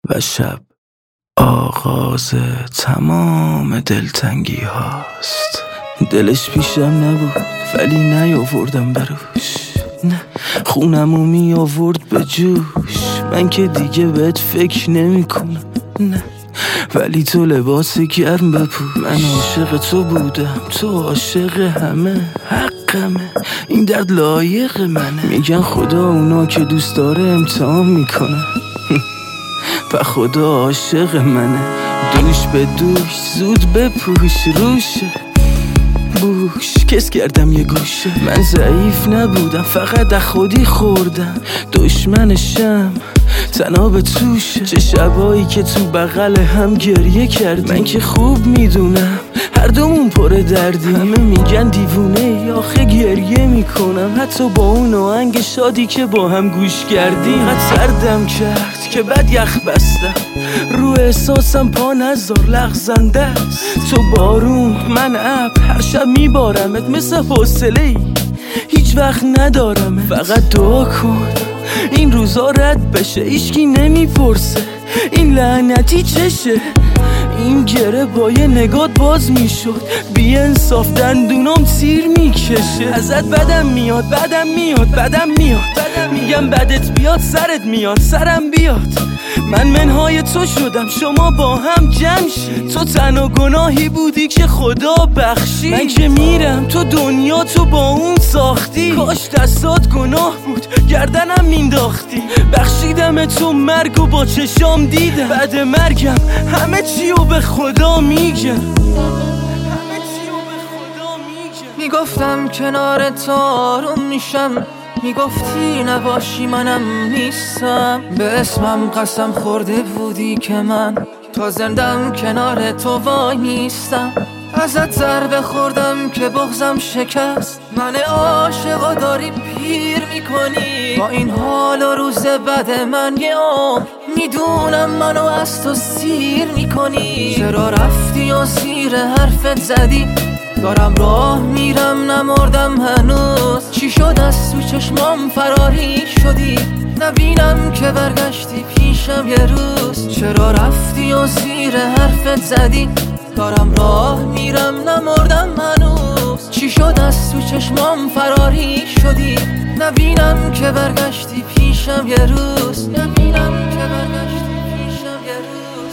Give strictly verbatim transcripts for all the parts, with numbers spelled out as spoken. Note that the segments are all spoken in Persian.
و شب آغاز تمام دلتنگی هاست. دلش پیشم نبود ولی نیاوردم بروش، نه خونمو می آورد به جوش. من که دیگه بهت فکر نمی کنم، نه ولی تو لباس گرم بپوش. من عاشق تو بودم، تو عاشق همه، حقمه این درد لایق منه. میگن خدا اونا که دوست داره امتحان میکنه و خدا عاشق منه. دوش به دوش زود بپوش روشه بوش، کس کردم یه گوشه. من ضعیف نبودم فقط از خودی خوردم، دشمنشم تنها به توشه. چه شبایی که تو بغل هم گریه کردیم، من که خوب میدونم هر دومون پر دردی. همه میگن دیوونه ای آخه گریه میکنم، حتی با اون آهنگ شادی که با هم گوش کردیم. قد سردم کرد که بعد یخ بستم، رو احساسم پا نذار لغزنده است. تو بارون من ابر، هر شب میبارمت مثل حوصله ای هیچ وقت ندارمت. فقط دعا کن این روزا رد بشه، هیچکی نمیپرسه این لعنتی چشه. این گره با یه نگات باز میشد، بی انصاف دندونام تیر میکشه. ازت بدم میاد بدم میاد بدم میاد، میگم بدت بیاد سرت میاد سرم بیاد. من منهای تو شدم شما با هم جمع شید، تو تنها گناهی بودی که خدا بخشید. من که میرم تو دنیا تو با اون ساختی، کاش دستات گناه بود گردنم مینداختی. بخشیدم تو مرگ و با چشام دیدم، بعد مرگم همه چیو به خدا میگم. میگفتم کنار تو آروم میشم، میگفتی نباشی منم نیستم. به اسمم قسم خورده بودی که من تا زندم کنار تو وای نیستم. ازت ضربه خوردم که بغزم شکست، من عاشقا داری پیر میکنی. با این حال و روز بد من یه عمر میدونم منو از تو سیر میکنی. چرا رفتی و سیر حرفت زدی، دارم راه میرم نمردم هنوز. چی شد از تو چشمام فراری شدی، نبینم که برگشتی پیشم یه روز. چرا رفتی و زیر حرفت زدی، دارم راه میرم نمردم هنوز. چی شد از تو چشمام فراری شدی، نبینم که برگشتی پیشم یه روز. نبینم که برگشتی پیشم یه روز.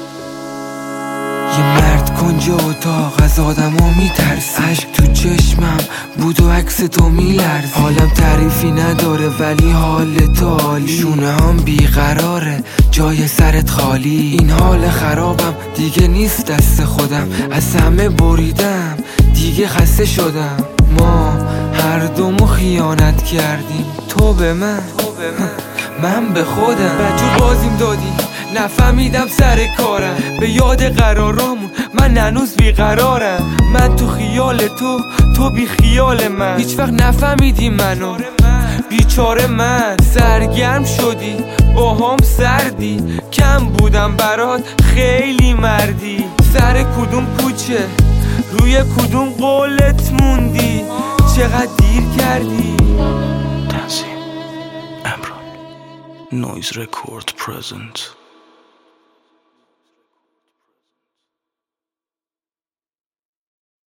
یه مرد کنجا اتاق از آدم ها میترسه، عشق تو چشمم بود و عکس تو میلرزه. حالم تعریفی نداره ولی حال تو عالی، شونه هم بیقراره جای سرت خالی. این حال خرابم دیگه نیست دست خودم، از همه بریدم دیگه خسته شدم. ما هر دومو خیانت کردیم، تو به من من به خودم. بجور بازیم دادی نفهمیدم سر کارم، به یاد قرارامون من هنوز بیقرارم. من تو خیال تو، تو بی خیال من، هیچ وقت نفهمیدی منو بیچاره من. سرگرم شدی با هم سردی، کم بودم برات خیلی مردی. سر کدوم کوچه روی کدوم قولت موندی، چقدر دیر کردی. تنظیم امران، نویز رکورد پرزنت.